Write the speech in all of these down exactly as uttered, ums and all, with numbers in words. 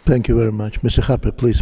Thank you very much. Mister Harper, please.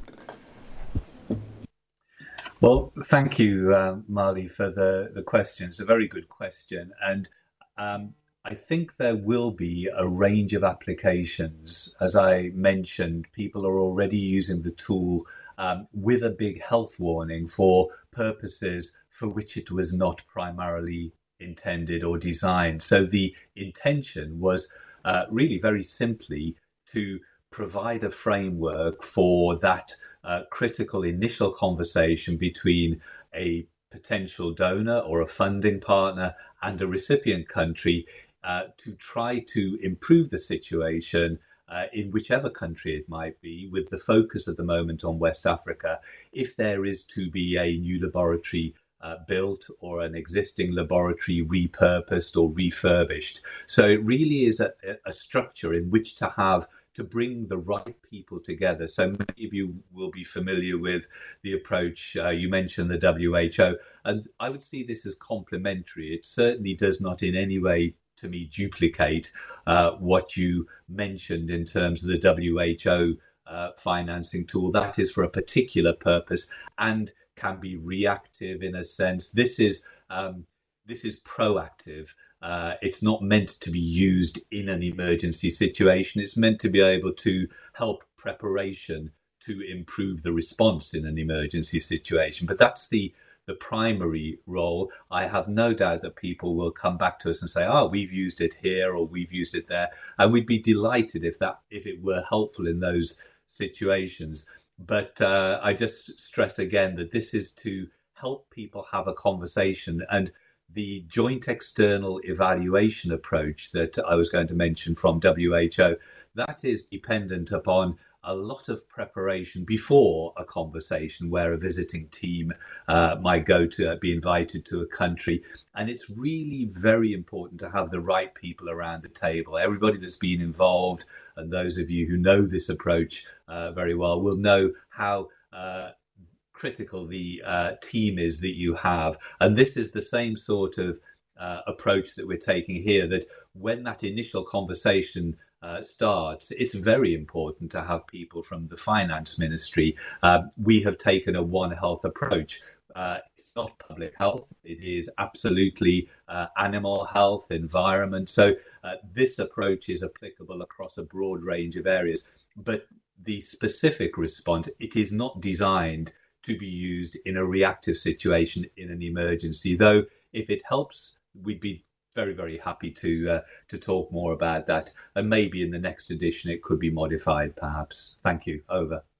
Well, thank you, um, Marley, for the, the question. It's a very good question. And um, I think there will be a range of applications. As I mentioned, people are already using the tool um, with a big health warning for purposes for which it was not primarily intended or designed. So the intention was uh, really very simply to provide a framework for that uh, critical initial conversation between a potential donor or a funding partner and a recipient country uh, to try to improve the situation uh, in whichever country it might be, with the focus at the moment on West Africa, if there is to be a new laboratory uh, built or an existing laboratory repurposed or refurbished. So it really is a, a structure in which to have to bring the right people together. So many of you will be familiar with the approach. Uh, you mentioned the W H O, and I would see this as complementary. It certainly does not in any way, to me, duplicate uh, what you mentioned in terms of the W H O uh, financing tool. That is for a particular purpose and can be reactive in a sense. This is um, this is proactive. Uh, it's not meant to be used in an emergency situation. It's meant to be able to help preparation to improve the response in an emergency situation. But that's the the primary role. I have no doubt that people will come back to us and say, "Oh, we've used it here or we've used it there," and we'd be delighted if that if it were helpful in those situations. But uh, I just stress again that this is to help people have a conversation, and the joint external evaluation approach that I was going to mention from W H O, that is dependent upon a lot of preparation before a conversation where a visiting team uh, might go to uh, be invited to a country. And it's really very important to have the right people around the table. Everybody that's been involved, and those of you who know this approach uh, very well, will know how uh, critical the uh, team is that you have. And this is the same sort of uh, approach that we're taking here, that when that initial conversation uh, starts, it's very important to have people from the finance ministry. Uh, we have taken a One Health approach. Uh, it's not public health, it is absolutely uh, animal health, environment. So uh, this approach is applicable across a broad range of areas. But the specific response, it is not designed to be used in a reactive situation in an emergency. Though, if it helps, we'd be very, very happy to uh, to talk more about that. And maybe in the next edition, it could be modified, perhaps. Thank you. Over.